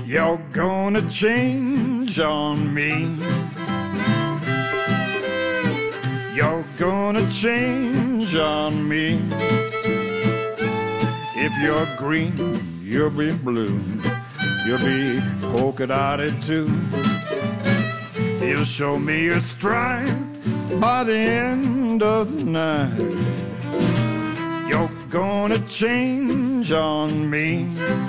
You're gonna change on me. You're gonna change on me. If you're green, you'll be blue. You'll be polka dotted too. You'll show me your stride by the end of the night. You're gonna change on me.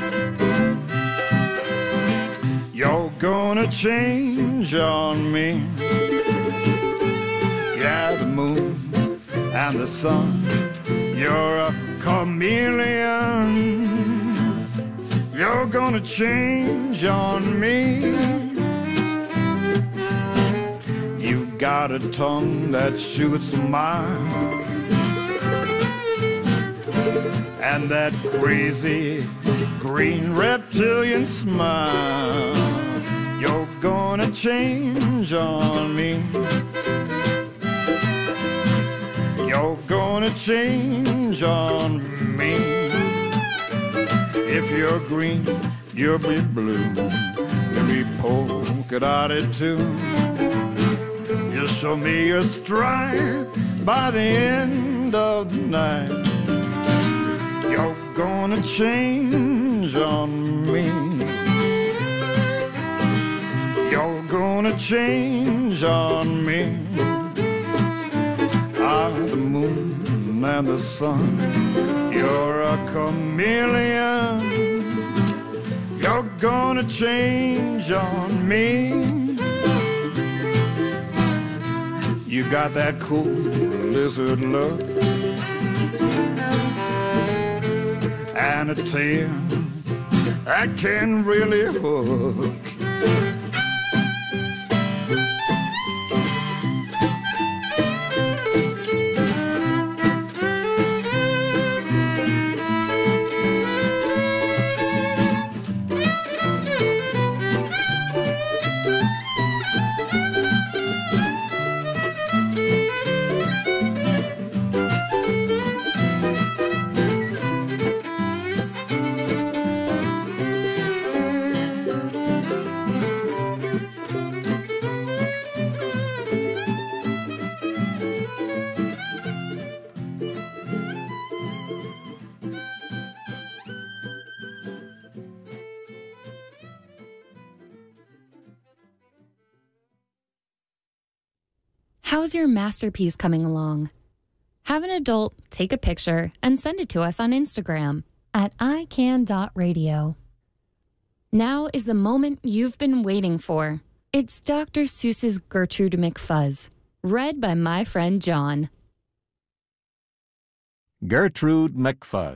You're gonna change on me. Yeah, the moon and the sun, you're a chameleon. You're gonna change on me. You got a tongue that shoots a mile, and that crazy green reptilian smile. You're gonna change on me. You're gonna change on me. If you're green, you'll be blue. You'll be polka dotted too. You'll show me your stride by the end of the night. You're gonna change on me. You're gonna change on me. Ah, the moon and the sun, you're a chameleon. You're gonna change on me. You got that cool lizard look and a tail that can really hook. How's your masterpiece coming along? Have an adult take a picture and send it to us on Instagram at ican.radio. Now is the moment you've been waiting for. It's Dr. Seuss's Gertrude McFuzz, read by my friend John. Gertrude McFuzz.